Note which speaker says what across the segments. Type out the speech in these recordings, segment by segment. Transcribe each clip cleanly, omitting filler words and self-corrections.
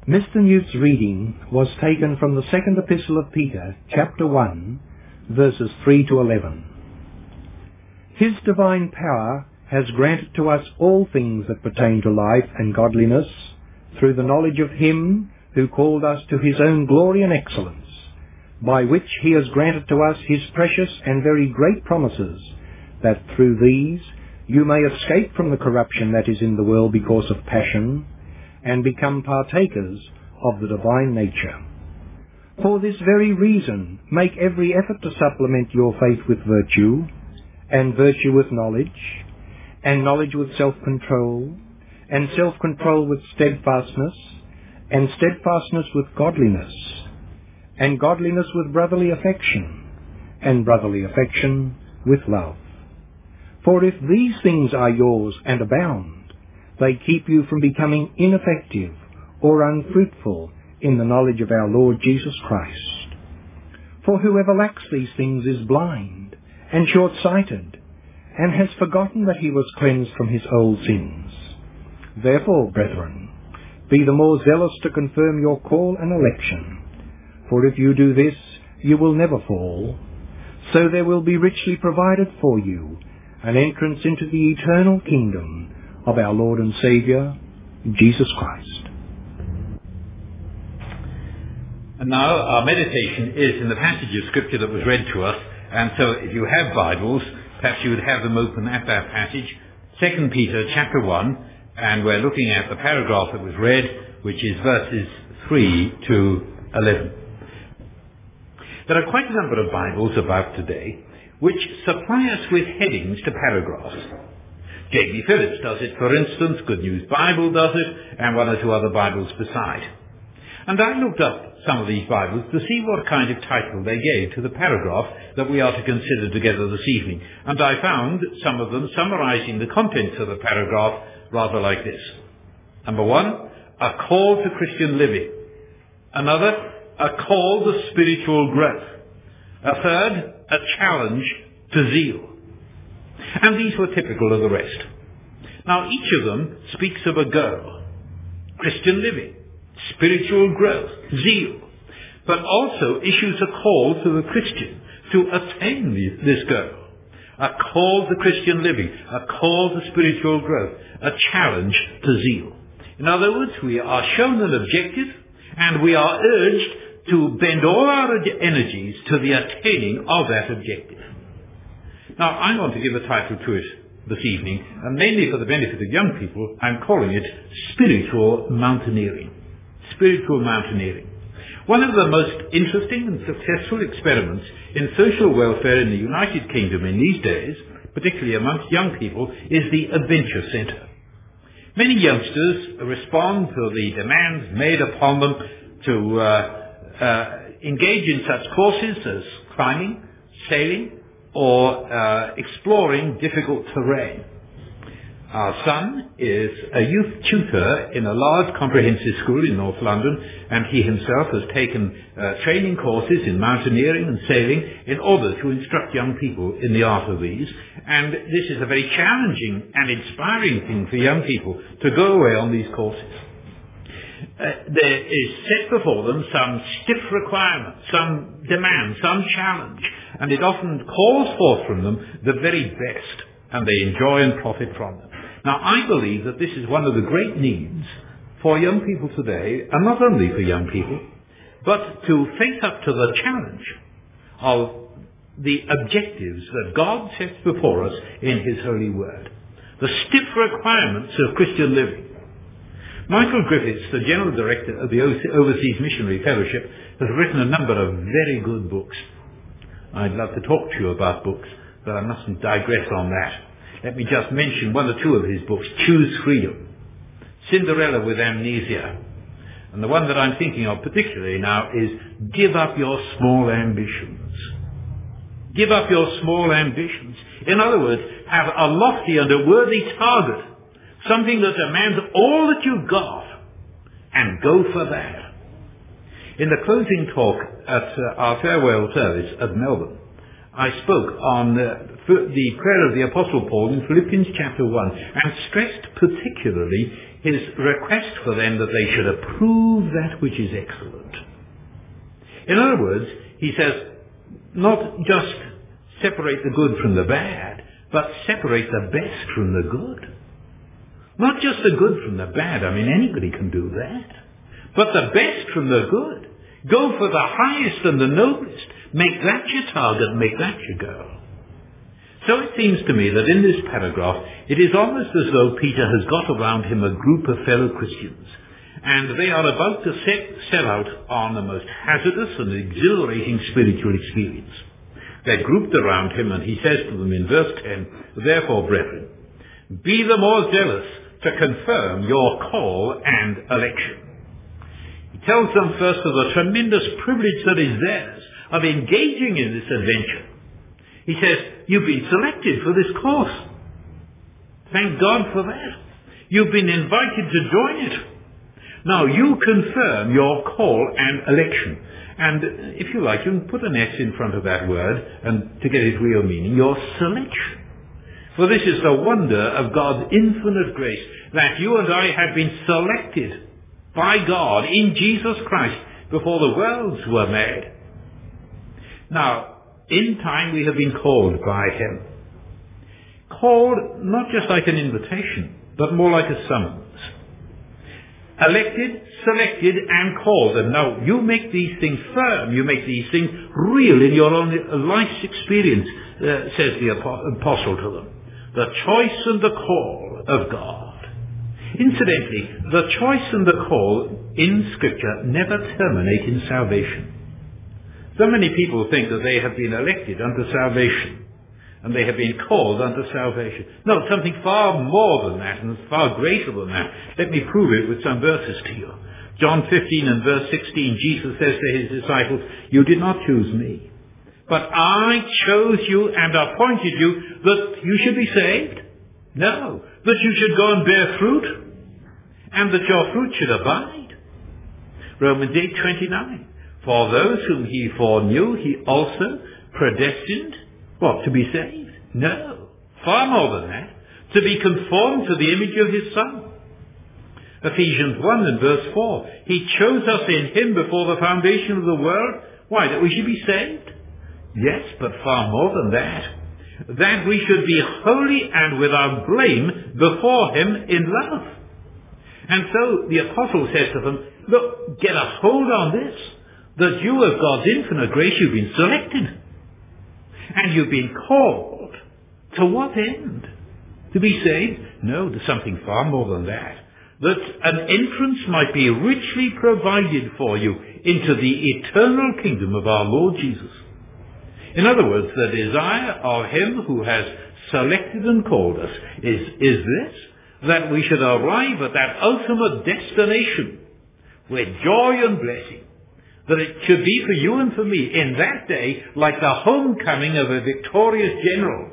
Speaker 1: Mr. Newt's reading was taken from the second epistle of Peter, chapter 1, verses 3 to 11. His divine power has granted to us all things that pertain to life and godliness through the knowledge of Him who called us to His own glory and excellence, by which He has granted to us His precious and very great promises, that through these you may escape from the corruption that is in the world because of passion, and become partakers of the divine nature. For this very reason, make every effort to supplement your faith with virtue, and virtue with knowledge, and knowledge with self-control, and self-control with steadfastness, and steadfastness with godliness, and godliness with brotherly affection, and brotherly affection with love. For if these things are yours and abound, they keep you from becoming ineffective or unfruitful in the knowledge of our Lord Jesus Christ. For whoever lacks these things is blind and short-sighted, and has forgotten that he was cleansed from his old sins. Therefore, brethren, be the more zealous to confirm your call and election. For if you do this, you will never fall. So there will be richly provided for you an entrance into the eternal kingdom of our Lord and Saviour, Jesus Christ.
Speaker 2: And now our meditation is in the passage of Scripture that was read to us, and so if you have Bibles, perhaps you would have them open at that passage, 2 Peter chapter 1, and we're looking at the paragraph that was read, which is verses 3 to 11. There are quite a number of Bibles about today which supply us with headings to paragraphs. J.B. Phillips does it, for instance, Good News Bible does it, and one or two other Bibles beside. And I looked up some of these Bibles to see what kind of title they gave to the paragraph that we are to consider together this evening. And I found some of them summarizing the contents of the paragraph rather like this. Number 1, a call to Christian living. Another, a call to spiritual growth. A third, a challenge to zeal. And these were typical of the rest. Now each of them speaks of a goal. Christian living, spiritual growth, zeal. But also issues a call to the Christian to attain this goal. A call to Christian living, a call to spiritual growth, a challenge to zeal. In other words, we are shown an objective and we are urged to bend all our energies to the attaining of that objective. Now, I want to give a title to it this evening, and mainly for the benefit of young people, I'm calling it Spiritual Mountaineering. Spiritual Mountaineering. One of the most interesting and successful experiments in social welfare in the United Kingdom in these days, particularly amongst young people, is the Adventure Centre. Many youngsters respond to the demands made upon them to engage in such courses as climbing, sailing, or exploring difficult terrain. Our son is a youth tutor in a large comprehensive school in North London, and he himself has taken training courses in mountaineering and sailing in order to instruct young people in the art of these. And this is a very challenging and inspiring thing for young people to go away on these courses. There is set before them some stiff requirements, some demand, some challenge, and it often calls forth from them the very best, and they enjoy and profit from them. Now, I believe that this is one of the great needs for young people today, and not only for young people, but to face up to the challenge of the objectives that God sets before us in His holy word. The stiff requirements of Christian living. Michael Griffiths, the General Director of the Overseas Missionary Fellowship, has written a number of very good books. I'd love to talk to you about books, but I mustn't digress on that. Let me just mention one or two of his books. Choose Freedom, Cinderella with Amnesia, and the one that I'm thinking of particularly now is Give Up Your Small Ambitions. Give up your small ambitions. In other words, have a lofty and a worthy target, something that demands all that you've got, and go for that. In the closing talk at our farewell service at Melbourne, I spoke on the prayer of the Apostle Paul in Philippians chapter 1 and stressed particularly his request for them that they should approve that which is excellent. In other words, he says, not just separate the good from the bad, but separate the best from the good. Not just the good from the bad. I mean, anybody can do that. But the best from the good. Go for the highest and the noblest. Make that your target, make that your goal. So it seems to me that in this paragraph, it is almost as though Peter has got around him a group of fellow Christians, and they are about to set out on the most hazardous and exhilarating spiritual experience. They're grouped around him, and he says to them in verse 10, therefore, brethren, be the more zealous to confirm your call and election. He tells them first of the tremendous privilege that is theirs of engaging in this adventure. He says, you've been selected for this course. Thank God for that. You've been invited to join it. Now you confirm your call and election. And if you like, you can put an S in front of that word, and to get its real meaning, your selection. For this is the wonder of God's infinite grace, that you and I have been selected by God in Jesus Christ before the worlds were made. Now, in time we have been called by him. Called not just like an invitation, but more like a summons. Elected, selected, and called. And now you make these things firm. You make these things real in your own life's experience, says the apostle to them. The choice and the call of God. Incidentally, the choice and the call in Scripture never terminate in salvation. So many people think that they have been elected unto salvation, and they have been called unto salvation. No, something far more than that, and far greater than that. Let me prove it with some verses to you. John 15 and verse 16, Jesus says to his disciples, you did not choose me, but I chose you and appointed you that you should be saved. No, that you should go and bear fruit, and that your fruit should abide. Romans 8:29. For those whom he foreknew, he also predestined, what, to be saved? No, far more than that, to be conformed to the image of his Son. Ephesians 1 and verse 4, he chose us in him before the foundation of the world. Why, that we should be saved? Yes, but far more than that. That we should be holy and without blame before him in love. And so the apostle says to them, look, get a hold on this, that you of God's infinite grace, you've been selected. And you've been called. To what end? To be saved? No, to something far more than that. That an entrance might be richly provided for you into the eternal kingdom of our Lord Jesus. In other words, the desire of him who has selected and called us is this, that we should arrive at that ultimate destination with joy and blessing. That it should be for you and for me in that day like the homecoming of a victorious general,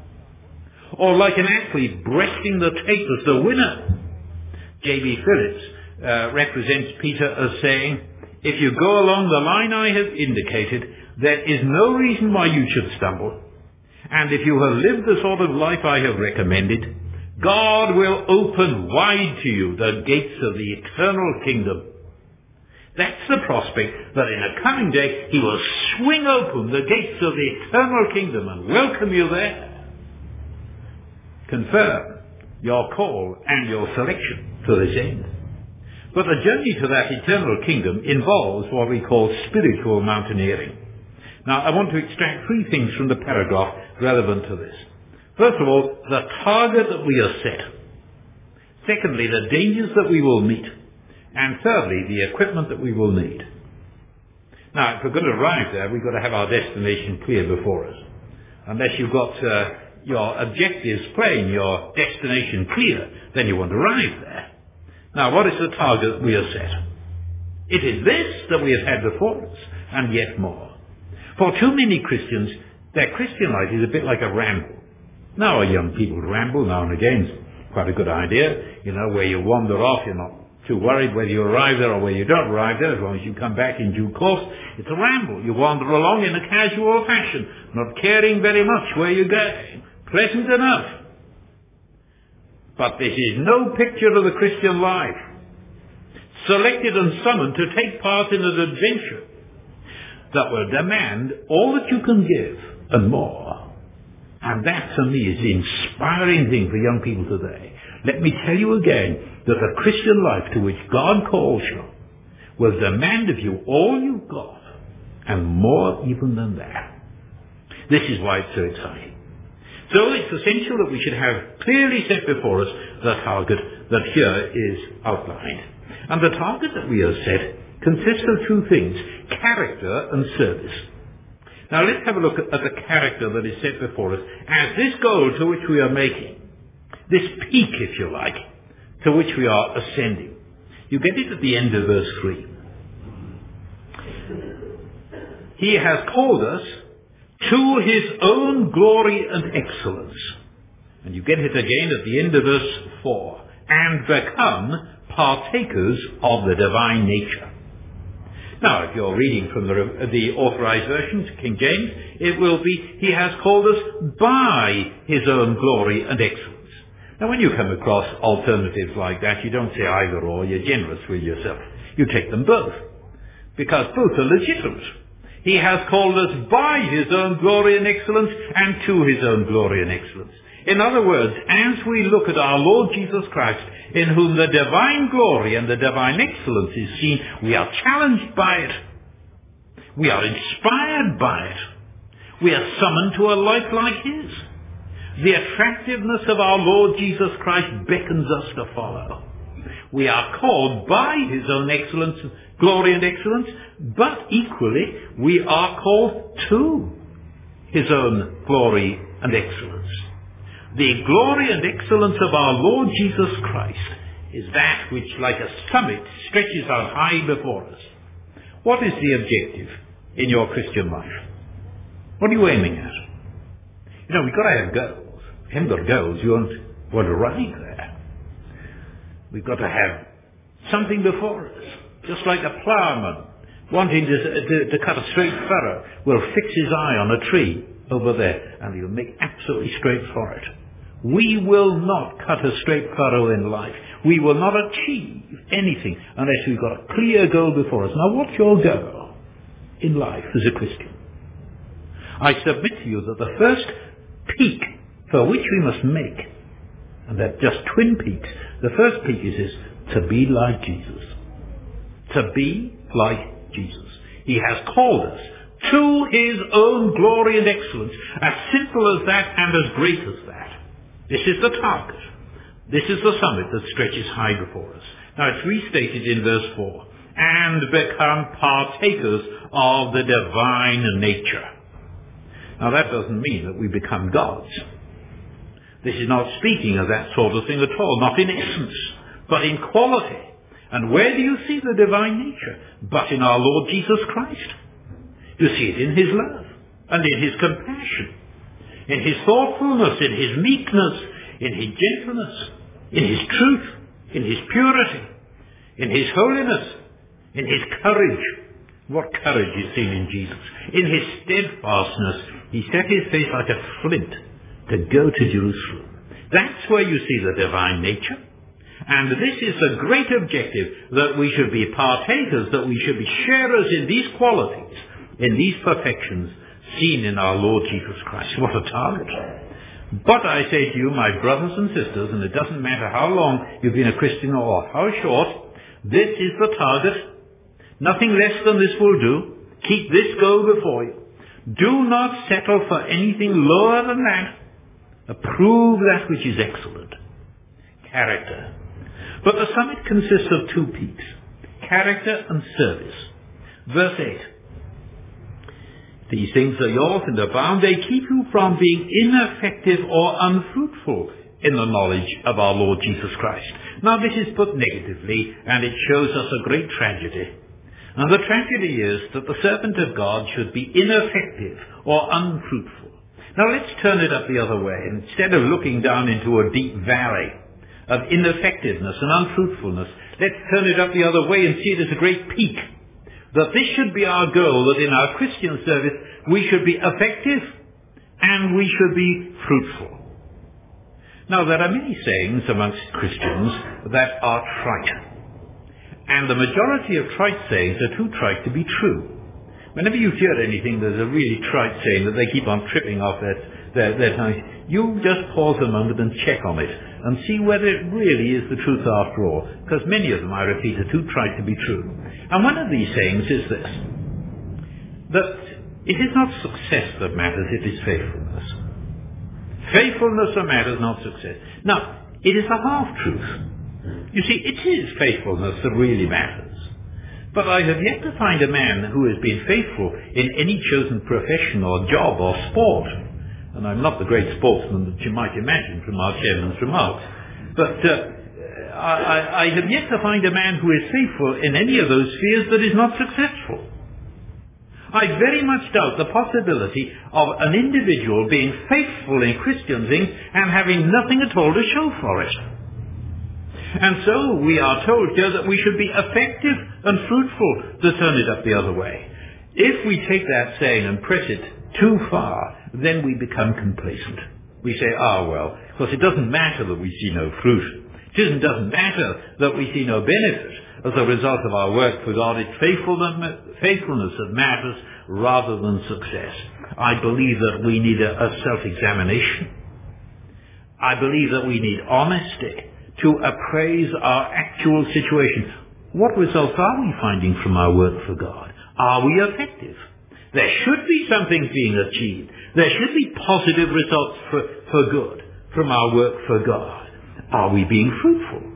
Speaker 2: or like an athlete breasting the tape as the winner. J.B. Phillips represents Peter as saying, if you go along the line I have indicated, there is no reason why you should stumble. And if you have lived the sort of life I have recommended, God will open wide to you the gates of the eternal kingdom. That's the prospect that in a coming day he will swing open the gates of the eternal kingdom and welcome you there. Confirm your call and your selection to this end. But the journey to that eternal kingdom involves what we call spiritual mountaineering. Now, I want to extract three things from the paragraph relevant to this. First of all, the target that we are set. Secondly, the dangers that we will meet. And thirdly, the equipment that we will need. Now, if we're going to arrive there, we've got to have our destination clear before us. Unless you've got your objectives plain, your destination clear, then you won't arrive there. Now, what is the target we are set? It is this that we have had before us, and yet more. For too many Christians, their Christian life is a bit like a ramble. Now, our young people ramble now and again. It's quite a good idea, where you wander off, you're not too worried whether you arrive there or whether you don't arrive there. As long as you come back in due course, it's a ramble. You wander along in a casual fashion, not caring very much where you're going. Pleasant enough. But this is no picture of the Christian life. Selected and summoned to take part in an adventure that will demand all that you can give and more. And that, to me, is the inspiring thing for young people today. Let me tell you again that the Christian life to which God calls you will demand of you all you've got, and more even than that. This is why it's so exciting. So it's essential that we should have clearly set before us the target that here is outlined. And the target that we have set consists of two things, character and service. Now let's have a look at the character that is set before us as this goal to which we are making, this peak, if you like, to which we are ascending. You get it at the end of verse 3. He has called us to his own glory and excellence. And you get it again at the end of verse 4. And become partakers of the divine nature. Now, if you're reading from the Authorized Version, King James, it will be, he has called us by his own glory and excellence. Now, when you come across alternatives like that, you don't say either or, you're generous with yourself. You take them both, because both are legitimate. He has called us by his own glory and excellence and to his own glory and excellence. In other words, as we look at our Lord Jesus Christ, in whom the divine glory and the divine excellence is seen, we are challenged by it. We are inspired by it. We are summoned to a life like his. The attractiveness of our Lord Jesus Christ beckons us to follow. We are called by his own excellence, glory and excellence, but equally we are called to his own glory and excellence. The glory and excellence of our Lord Jesus Christ is that which, like a summit, stretches out high before us. What is the objective in your Christian life? What are you aiming at? You know, we've got to have goals. If you haven't got goals, you won't want to arrive there. We've got to have something before us. Just like a ploughman wanting to cut a straight furrow will fix his eye on a tree over there and he'll make absolutely straight for it. We will not cut a straight furrow in life. We will not achieve anything unless we've got a clear goal before us. Now, what's your goal in life as a Christian? I submit to you that the first peak for which we must make, and they're just twin peaks, the first peak is to be like Jesus. To be like Jesus. He has called us to his own glory and excellence, as simple as that and as great as that. This is the target. This is the summit that stretches high before us. Now it's restated in verse 4. And become partakers of the divine nature. Now that doesn't mean that we become gods. This is not speaking of that sort of thing at all, not in essence, but in quality. And where do you see the divine nature? But in our Lord Jesus Christ. You see it in his love and in his compassion, in his thoughtfulness, in his meekness, in his gentleness, in his truth, in his purity, in his holiness, in his courage. What courage is seen in Jesus. In his steadfastness, he set his face like a flint to go to Jerusalem. That's where you see the divine nature. And this is the great objective, that we should be partakers, that we should be sharers in these qualities, in these perfections seen in our Lord Jesus Christ. What a target. But I say to you, my brothers and sisters, and it doesn't matter how long you've been a Christian or how short, this is the target. Nothing less than this will do. Keep this goal before you. Do not settle for anything lower than that. Approve that which is excellent. Character. But the summit consists of two peaks, character and service. Verse 8. These things are yours and abound. They keep you from being ineffective or unfruitful in the knowledge of our Lord Jesus Christ. Now this is put negatively, and it shows us a great tragedy. And the tragedy is that the servant of God should be ineffective or unfruitful. Now let's turn it up the other way. Instead of looking down into a deep valley of ineffectiveness and unfruitfulness. Let's turn it up the other way and see it as a great peak. That this should be our goal, that in our Christian service we should be effective and we should be fruitful. Now, there are many sayings amongst Christians that are trite. And the majority of trite sayings are too trite to be true. Whenever you hear anything there's a really trite saying that they keep on tripping off their tongue, you just pause a moment and check on it and see whether it really is the truth after all. Because many of them, I repeat, are too trite to be true. And one of these sayings is this, that it is not success that matters, it is faithfulness. Faithfulness that matters, not success. Now, it is a half-truth. You see, it is faithfulness that really matters. But I have yet to find a man who has been faithful in any chosen profession or job or sport. And I'm not the great sportsman that you might imagine from our chairman's remarks. But I have yet to find a man who is faithful in any of those spheres that is not successful. I very much doubt the possibility of an individual being faithful in Christian things and having nothing at all to show for it. And so we are told here that we should be effective and fruitful, to turn it up the other way. If we take that saying and press it too far, then we become complacent. We say, well, of course it doesn't matter that we see no fruit. It doesn't matter that we see no benefit as a result of our work for God. It's faithfulness that matters rather than success. I believe that we need a self-examination. I believe that we need honesty to appraise our actual situation. What results are we finding from our work for God? Are we effective? There should be something being achieved. There should be positive results for good from our work for God. Are we being fruitful?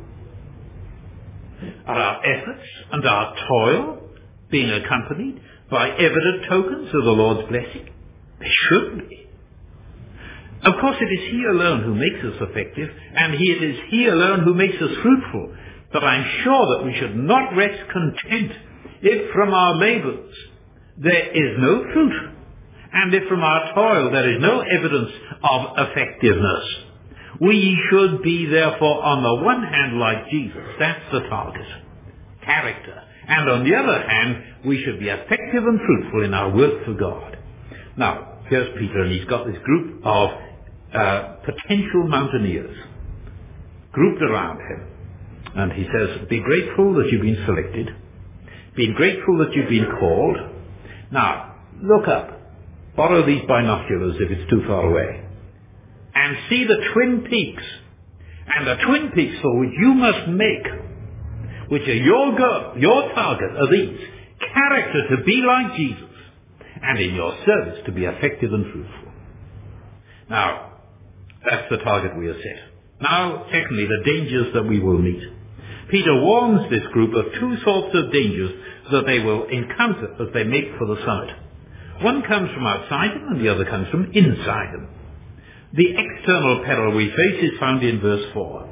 Speaker 2: Are our efforts and our toil being accompanied by evident tokens of the Lord's blessing? They should be. Of course, it is He alone who makes us effective, and it is He alone who makes us fruitful. But I'm sure that we should not rest content if from our labours there is no fruit, and if from our toil there is no evidence of effectiveness. We should be, therefore, on the one hand like Jesus. That's the target. Character. And on the other hand, we should be effective and fruitful in our work for God. Now, here's Peter, and he's got this group of potential mountaineers grouped around him. And he says, be grateful that you've been selected. Be grateful that you've been called. Now, look up. Borrow these binoculars if it's too far away. And see the twin peaks. And the twin peaks for which you must make, which are your goal, your target, are these. Character to be like Jesus. And in your service to be effective and fruitful. Now, that's the target we are set. Now, secondly, the dangers that we will meet. Peter warns this group of two sorts of dangers that they will encounter as they make for the summit. One comes from outside them and the other comes from inside them. The external peril we face is found in verse 4.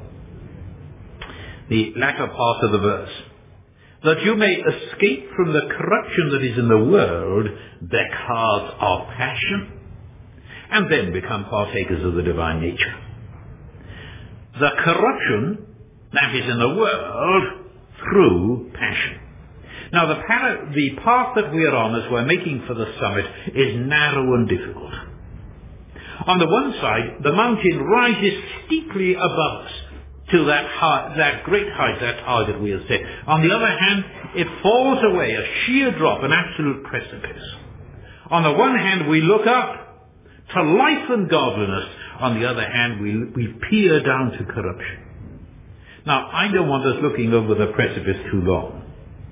Speaker 2: The latter part of the verse. That you may escape from the corruption that is in the world because of passion, and then become partakers of the divine nature. The corruption that is in the world through passion. Now the path that we are on as we're making for the summit is narrow and difficult. On the one side, the mountain rises steeply above us to that great height, that target we have set. On the other hand, it falls away, a sheer drop, an absolute precipice. On the one hand, we look up to life and godliness. On the other hand, we peer down to corruption. Now, I don't want us looking over the precipice too long.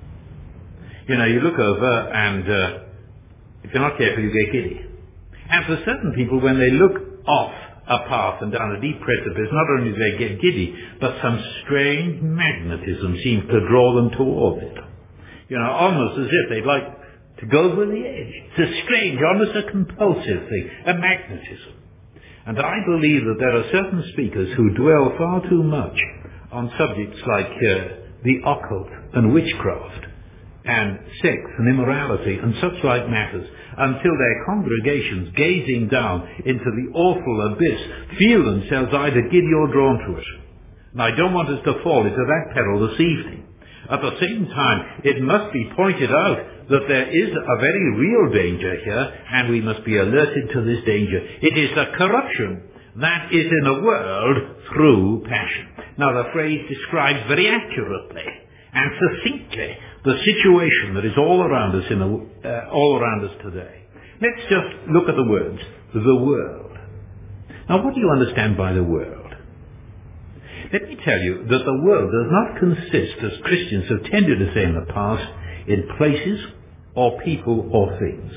Speaker 2: You look over and if you're not careful, you get giddy. And for certain people, when they look off a path and down a deep precipice, not only do they get giddy, but some strange magnetism seems to draw them towards it. Almost as if they'd like to go over the edge. It's a strange, almost a compulsive thing, a magnetism. And I believe that there are certain speakers who dwell far too much on subjects like the occult and witchcraft and sex and immorality and such like matters until their congregations, gazing down into the awful abyss, feel themselves either giddy or drawn to it. And I don't want us to fall into that peril this evening. At the same time, it must be pointed out that there is a very real danger here, and we must be alerted to this danger. It is the corruption that is in the world through passion. Now, the phrase describes very accurately and succinctly the situation that is all around us today. Let's just look at the words, the world. Now, what do you understand by the world? Let me tell you that the world does not consist, as Christians have tended to say in the past, in places or people or things.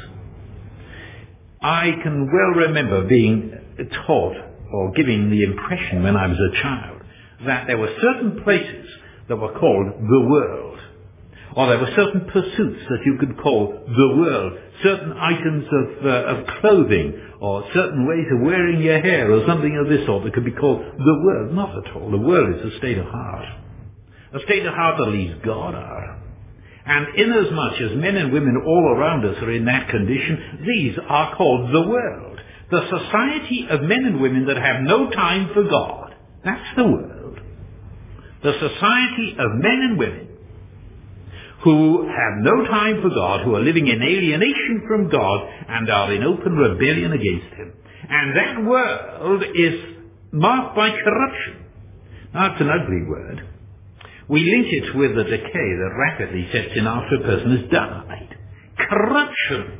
Speaker 2: I can well remember being taught or giving the impression when I was a child that there were certain places that were called the world, or there were certain pursuits that you could call the world, certain items of clothing, or certain ways of wearing your hair, or something of this sort that could be called the world. Not at all. The world is a state of heart. A state of heart that leaves God out. And inasmuch as men and women all around us are in that condition, these are called the world. The society of men and women that have no time for God. That's the world. The society of men and women who have no time for God, who are living in alienation from God and are in open rebellion against Him. And that world is marked by corruption. Now, it's an ugly word. We link it with the decay that rapidly sets in after a person has died. Corruption.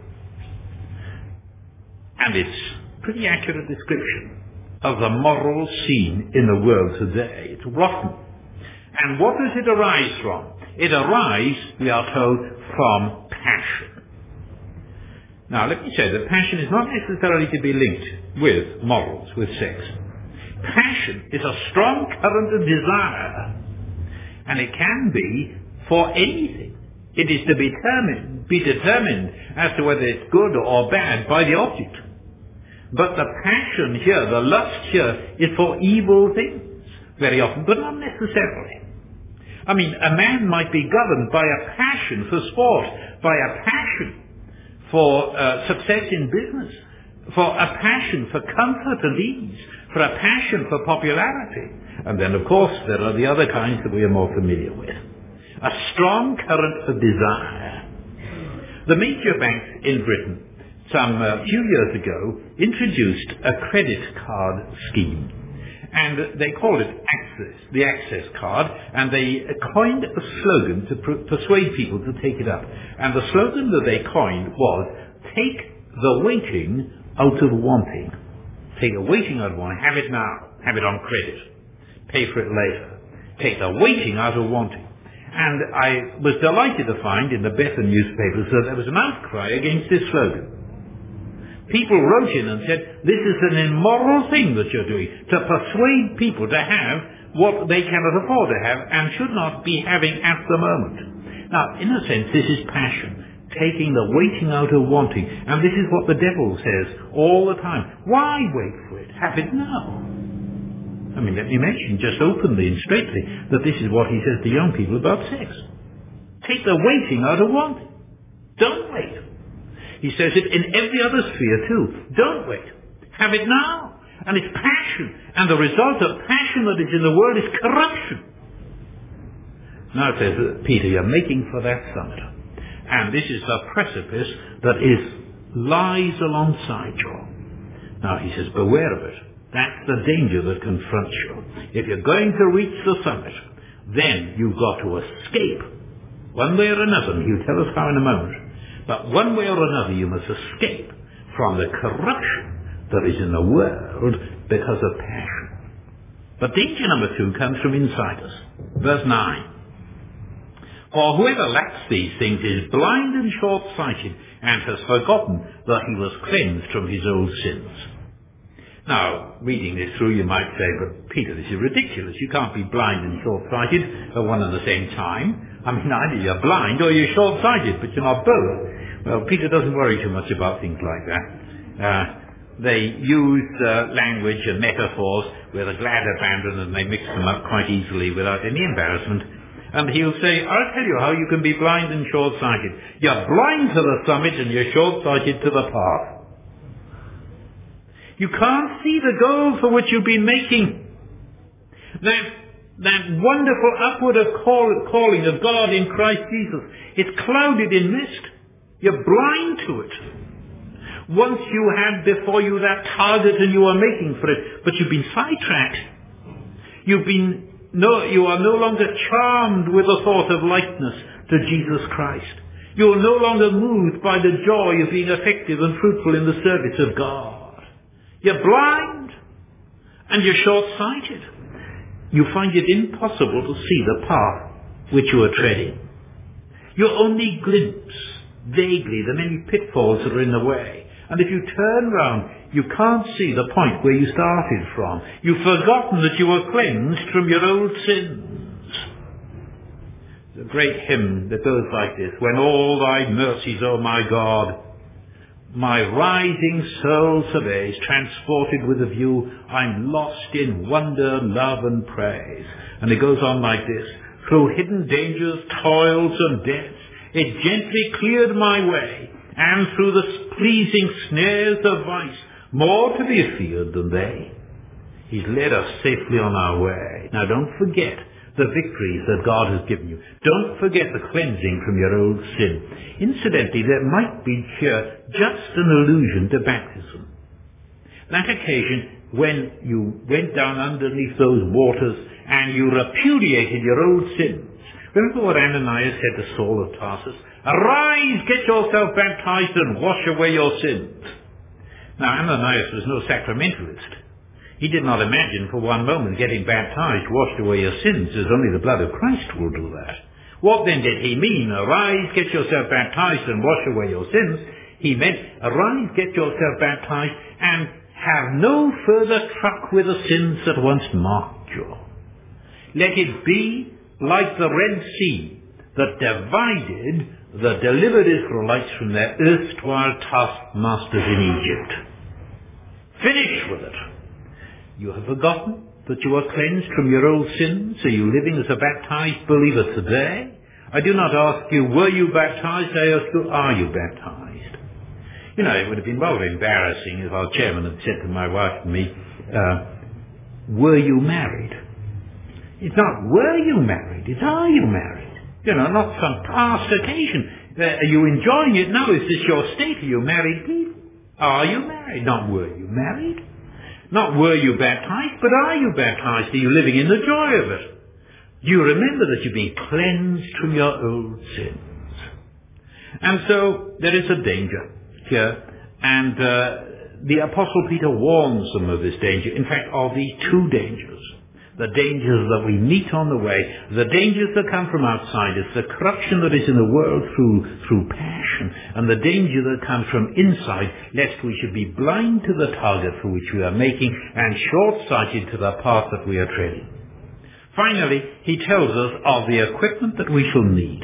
Speaker 2: And it's a pretty accurate description of the moral scene in the world today. It's rotten. And what does it arise from? It arises, we are told, from passion. Now, let me say that passion is not necessarily to be linked with morals, with sex. Passion is a strong current of desire, and it can be for anything. It is to be determined as to whether it's good or bad by the object. But the passion here, the lust here, is for evil things, very often, but not necessarily. I mean, a man might be governed by a passion for sport, by a passion for success in business, for a passion for comfort and ease, for a passion for popularity. And then, of course, there are the other kinds that we are more familiar with. A strong current of desire. The major banks in Britain, some few years ago, introduced a credit card scheme. And they called it Access, the Access card, and they coined a slogan to persuade people to take it up. And the slogan that they coined was, take the waiting out of wanting. Take the waiting out of wanting. Have it now. Have it on credit. Pay for it later. Take the waiting out of wanting. And I was delighted to find in the Bethlehem newspapers that there was an outcry against this slogan. People wrote in and said, this is an immoral thing that you're doing, to persuade people to have what they cannot afford to have and should not be having at the moment. Now, in a sense, this is passion, taking the waiting out of wanting. And this is what the devil says all the time. Why wait for it? Have it now. I mean, let me mention just openly and straightly that this is what he says to young people about sex. Take the waiting out of wanting. Don't wait. He says it in every other sphere too. Don't wait. Have it now. And it's passion. And the result of passion that is in the world is corruption. Now it says, Peter, you're making for that summit. And this is the precipice that lies alongside you. Now he says, beware of it. That's the danger that confronts you. If you're going to reach the summit, then you've got to escape. One way or another, and he'll tell us how in a moment. But one way or another you must escape from the corruption that is in the world because of passion. But danger number 2 comes from inside us. Verse 9. For whoever lacks these things is blind and short-sighted and has forgotten that he was cleansed from his old sins. Now, reading this through, you might say, but Peter, this is ridiculous. You can't be blind and short-sighted at one and the same time. I mean, either you're blind or you're short-sighted, but you're not both. Well, Peter doesn't worry too much about things like that. They use language and metaphors with a glad abandon, and they mix them up quite easily without any embarrassment. And he'll say, I'll tell you how you can be blind and short-sighted. You're blind to the summit and you're short-sighted to the path. You can't see the goal for which you've been making. That that wonderful upward calling of God in Christ Jesus, it's clouded in mist. You're blind to it. Once you had before you that target and you are making for it, but you've been sidetracked. You are no longer charmed with the thought of likeness to Jesus Christ. You are no longer moved by the joy of being effective and fruitful in the service of God. You're blind and you're short-sighted. You find it impossible to see the path which you are treading. You only glimpse vaguely the many pitfalls that are in the way. And if you turn round, you can't see the point where you started from. You've forgotten that you were cleansed from your old sins. There's a great hymn that goes like this. When all thy mercies, O my God, my rising soul surveys, transported with a view, I'm lost in wonder, love and praise. And it goes on like this. Through hidden dangers, toils and deaths, it gently cleared my way, and through the pleasing snares of vice, more to be feared than they. He's led us safely on our way. Now don't forget the victories that God has given you. Don't forget the cleansing from your old sin. Incidentally, there might be here just an allusion to baptism. That occasion when you went down underneath those waters and you repudiated your old sins. Remember what Ananias said to Saul of Tarsus? Arise, get yourself baptized and wash away your sins. Now Ananias was no sacramentalist. He did not imagine for one moment getting baptized, washed away your sins, as only the blood of Christ will do that. What then did he mean? Arise, get yourself baptized and wash away your sins. He meant, arise, get yourself baptized and have no further truck with the sins that once marked you. Let it be like the Red Sea that divided the delivered Israelites from their erstwhile taskmasters in Egypt. Finish with it. You have forgotten that you are cleansed from your old sins. Are you living as a baptized believer today? I do not ask you, were you baptized? I ask you, are you baptized? You know, it would have been rather embarrassing if our chairman had said to my wife and me, were you married? It's not were you married, it's are you married? You know, not some past occasion. Are you enjoying it now? Is this your state? Are you married people? Are you married? Not were you married? Not were you baptized, but are you baptized? Are you living in the joy of it? Do you remember that you've been cleansed from your old sins? And so there is a danger here, and the Apostle Peter warns them of this danger. In fact, of these two dangers. The dangers that we meet on the way, the dangers that come from outsiders, the corruption that is in the world through passion, and the danger that comes from inside, lest we should be blind to the target for which we are making and short-sighted to the path that we are treading. Finally, he tells us of the equipment that we shall need.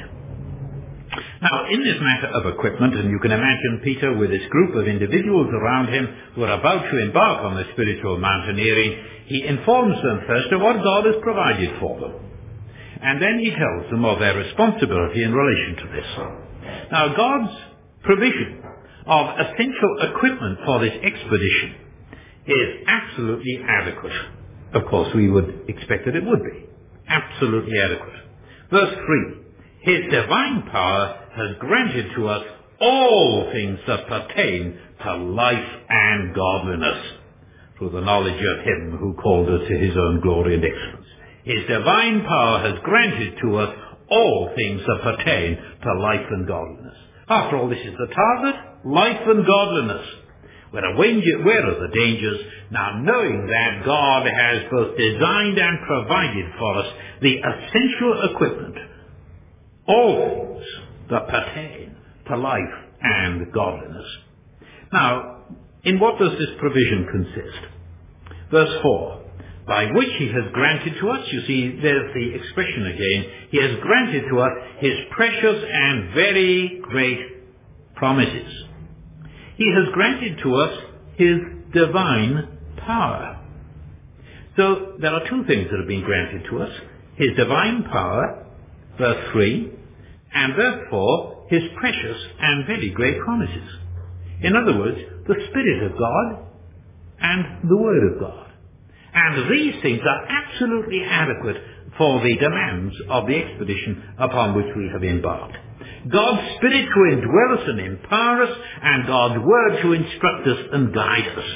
Speaker 2: Now, in this matter of equipment, and you can imagine Peter with this group of individuals around him who are about to embark on the spiritual mountaineering, he informs them first of what God has provided for them. And then he tells them of their responsibility in relation to this. Now, God's provision of essential equipment for this expedition is absolutely adequate. Of course, we would expect that it would be. Absolutely adequate. Verse 3. His divine power has granted to us all things that pertain to life and godliness, through the knowledge of him who called us to his own glory and excellence. His divine power has granted to us all things that pertain to life and godliness. After all, this is the target, life and godliness. Where are the dangers? Now, knowing that God has both designed and provided for us the essential equipment, all things that pertain to life and godliness. Now, in what does this provision consist? Verse 4, by which he has granted to us, you see, there's the expression again, he has granted to us his precious and very great promises. He has granted to us his divine power. So there are two things that have been granted to us. His divine power, verse 3, and verse 4, his precious and very great promises. In other words, the Spirit of God and the Word of God. And these things are absolutely adequate for the demands of the expedition upon which we have embarked. God's Spirit to indwell us and empower us, and God's Word to instruct us and guide us.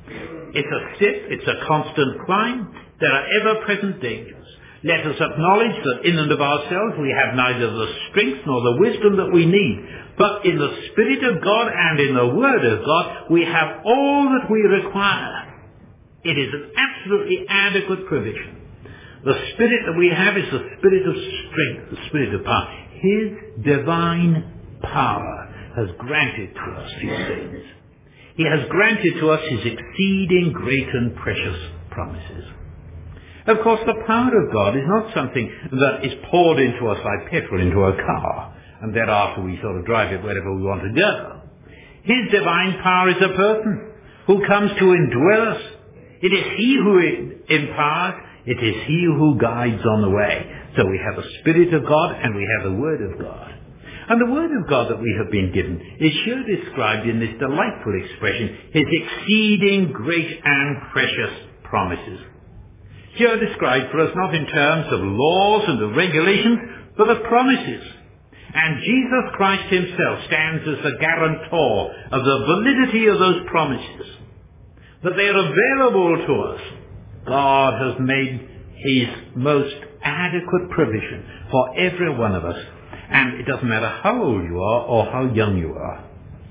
Speaker 2: It's a constant climb. There are ever-present dangers. Let us acknowledge that in and of ourselves we have neither the strength nor the wisdom that we need. But in the Spirit of God and in the Word of God, we have all that we require. It is an absolutely adequate provision. The Spirit that we have is the Spirit of strength, the Spirit of power. His divine power has granted to us these things. He has granted to us His exceeding great and precious promises. Of course, the power of God is not something that is poured into us like petrol into a car, and thereafter we sort of drive it wherever we want to go. His divine power is a person who comes to indwell us. It is He who empowers. It is He who guides on the way. So we have the Spirit of God and we have the Word of God. And the Word of God that we have been given is here described in this delightful expression, His exceeding great and precious promises. Here described for us not in terms of laws and of regulations, but of promises. And Jesus Christ Himself stands as the guarantor of the validity of those promises, that they are available to us. God has made His most adequate provision for every one of us. And it doesn't matter how old you are or how young you are.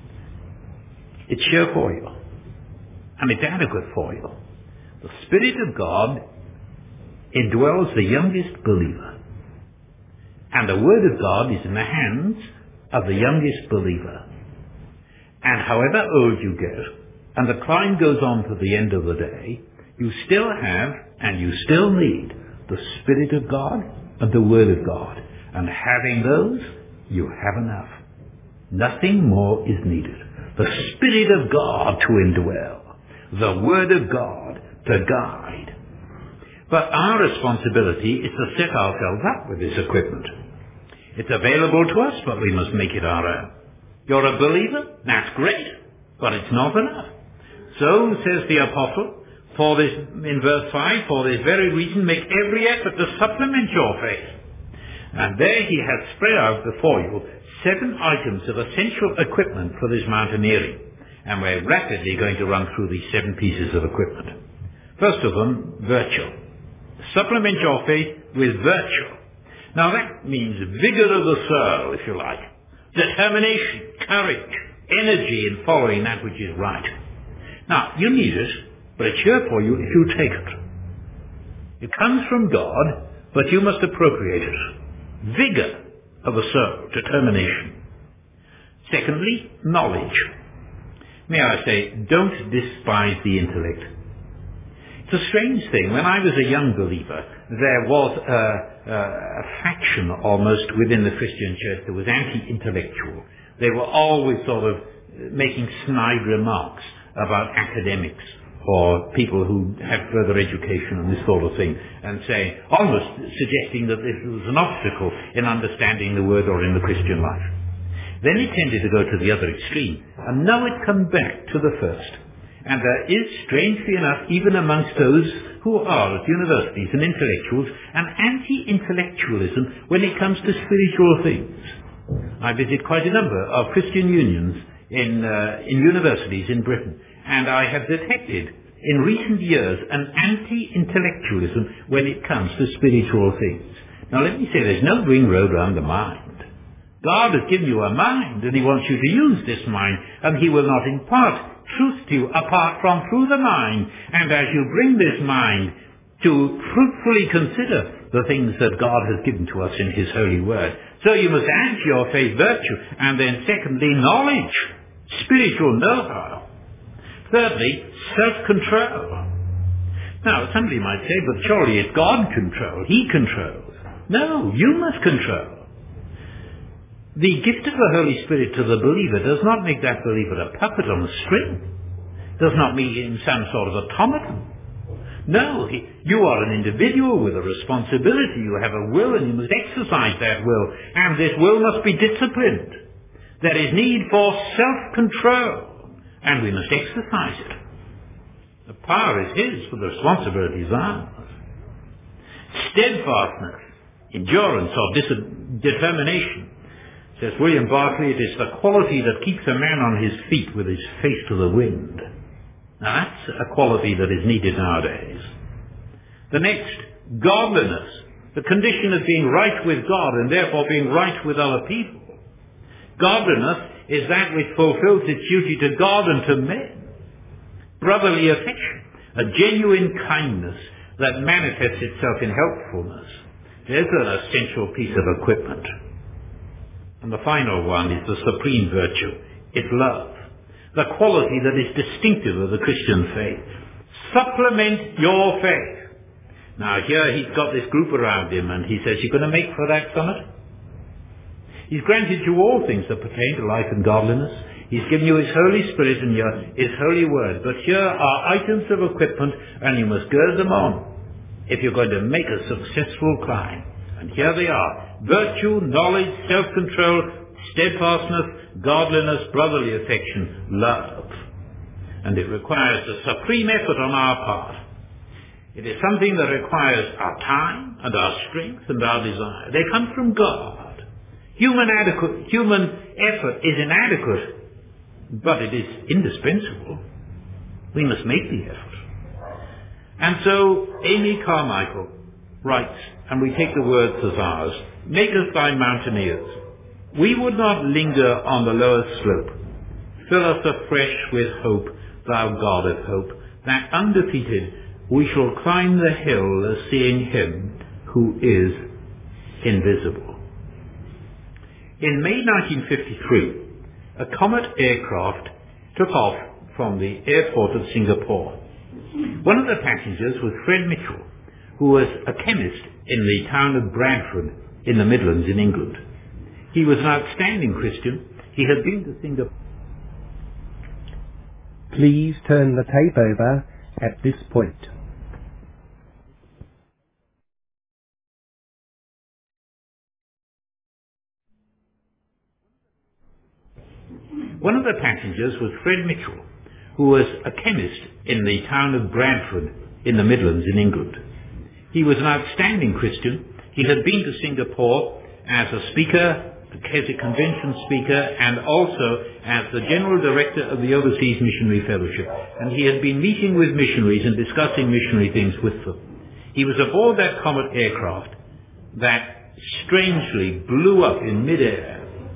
Speaker 2: It's here for you. And it's adequate for you. The Spirit of God indwells the youngest believer. And the Word of God is in the hands of the youngest believer. And however old you get, and the climb goes on to the end of the day, you still have and you still need the Spirit of God and the Word of God. And having those, you have enough. Nothing more is needed. The Spirit of God to indwell. The Word of God to guide. But our responsibility is to set ourselves up with this equipment. It's available to us, but we must make it our own. You're a believer? That's great. But it's not enough. So, says the Apostle, for this, in verse 5, for this very reason, make every effort to supplement your faith. And there he has spread out before you 7 items of essential equipment for this mountaineering. And we're rapidly going to run through these 7 pieces of equipment. First of them, virtue. Supplement your faith with virtue. Now that means vigor of the soul, if you like. Determination, courage, energy in following that which is right. Now, you need it, but it's here for you if you take it. It comes from God, but you must appropriate it. Vigor of the soul, determination. Secondly, knowledge. May I say, don't despise the intellect. It's a strange thing. When I was a young believer, there was a faction almost within the Christian church that was anti-intellectual. They were always sort of making snide remarks about academics or people who had further education and this sort of thing, and saying, almost suggesting that this was an obstacle in understanding the Word or in the Christian life. Then it tended to go to the other extreme, and now it comes back to the first. And there is, strangely enough, even amongst those who are at universities and intellectuals, an anti-intellectualism when it comes to spiritual things. I visit quite a number of Christian unions in universities in Britain, and I have detected in recent years an anti-intellectualism when it comes to spiritual things. Now let me say, there's no ring road around the mind. God has given you a mind, and He wants you to use this mind, and He will not impart truth to you apart from through the mind. And as you bring this mind to fruitfully consider the things that God has given to us in His holy word. So you must add to your faith virtue, and then secondly, knowledge, spiritual know-how. Thirdly, self-control. Now, somebody might say, but surely it's God control. He controls. No, you must control. The gift of the Holy Spirit to the believer does not make that believer a puppet on a string. Does not make him some sort of automaton. No, you are an individual with a responsibility. You have a will and you must exercise that will. And this will must be disciplined. There is need for self-control. And we must exercise it. The power is His, but the responsibility is ours. Steadfastness, endurance, or determination. Says William Barclay, it is the quality that keeps a man on his feet with his face to the wind. Now that's a quality that is needed nowadays. The next, godliness, the condition of being right with God and therefore being right with other people. Godliness is that which fulfills its duty to God and to men. Brotherly affection, a genuine kindness that manifests itself in helpfulness. There's an essential piece of equipment. And the final one is the supreme virtue. It's love. The quality that is distinctive of the Christian faith. Supplement your faith. Now here he's got this group around him and he says, you're going to make for that summit? He's granted you all things that pertain to life and godliness. He's given you His Holy Spirit and His Holy Word. But here are items of equipment and you must gird them on if you're going to make a successful climb. And here they are. Virtue, knowledge, self-control, steadfastness, godliness, brotherly affection, love. And it requires a supreme effort on our part. It is something that requires our time and our strength and our desire. They come from God. Human effort is inadequate, but it is indispensable. We must make the effort. And so Amy Carmichael writes, and we take the words as ours, make us thy mountaineers. We would not linger on the lowest slope. Fill us afresh with hope, thou God of hope, that undefeated we shall climb the hill as seeing him who is invisible. In May 1953, a Comet aircraft took off from the airport of Singapore. One of the passengers was Fred Mitchell, who was a chemist in the town of Bradford in the Midlands in England. He was an outstanding Christian. He had been to Singapore.
Speaker 1: Please turn the tape over at this point.
Speaker 2: One of the passengers was Fred Mitchell, who was a chemist in the town of Bradford in the Midlands in England. He was an outstanding Christian. He had been to Singapore as a speaker, as a convention speaker, and also as the General Director of the Overseas Missionary Fellowship. And he had been meeting with missionaries and discussing missionary things with them. He was aboard that Comet aircraft that strangely blew up in midair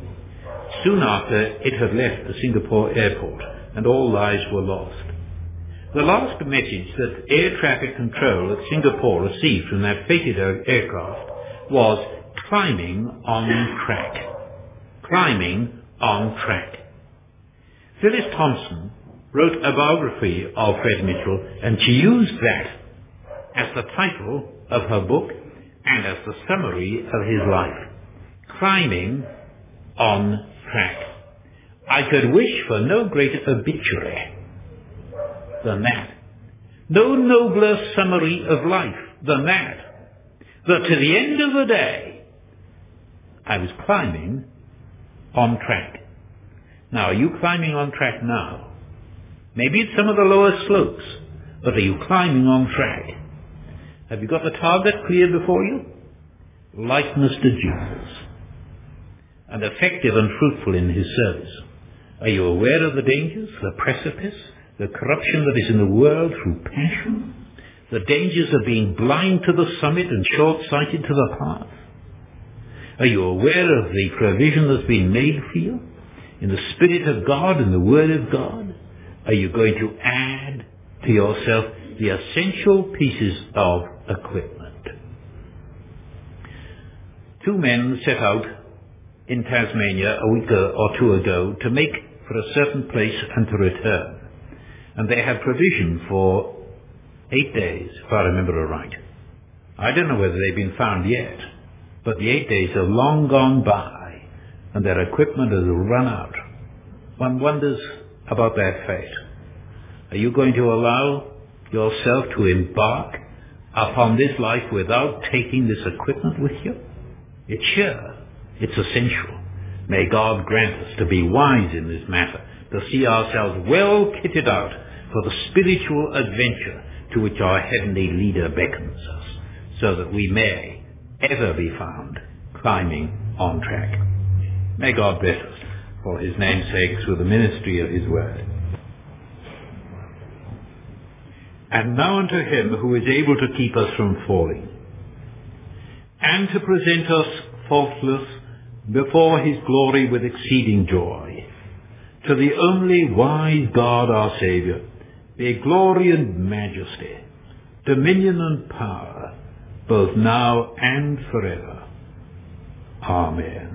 Speaker 2: soon after it had left the Singapore airport, and all lives were lost. The last message that air traffic control at Singapore received from that fated aircraft was climbing on track. Climbing on track. Phyllis Thompson wrote a biography of Fred Mitchell, and she used that as the title of her book and as the summary of his life. Climbing on track. I could wish for no greater obituary than that. No nobler summary of life than that. That to the end of the day, I was climbing on track. Now, are you climbing on track now? Maybe it's some of the lower slopes, but are you climbing on track? Have you got the target clear before you? Likeness to Jesus. And effective and fruitful in his service. Are you aware of the dangers, the precipice, the corruption that is in the world through passion, the dangers of being blind to the summit and short-sighted to the path? Are you aware of the provision that's been made for you in the Spirit of God and the Word of God? Are you going to add to yourself the essential pieces of equipment? Two men set out in Tasmania a week or two ago to make for a certain place and to return. And they had provision for 8 days, if I remember right. I don't know whether they've been found yet, but the 8 days have long gone by and their equipment has run out. One wonders about that fate. Are you going to allow yourself to embark upon this life without taking this equipment with you? It's sure. It's essential. May God grant us to be wise in this matter, to see ourselves well kitted out for the spiritual adventure to which our heavenly leader beckons us. so that we may ever be found climbing on track. May God bless us for his name's sake through the ministry of his word. And now unto him who is able to keep us from falling, and to present us faultless before his glory with exceeding joy, to the only wise God our Saviour, be glory and majesty, dominion and power, both now and forever. Amen.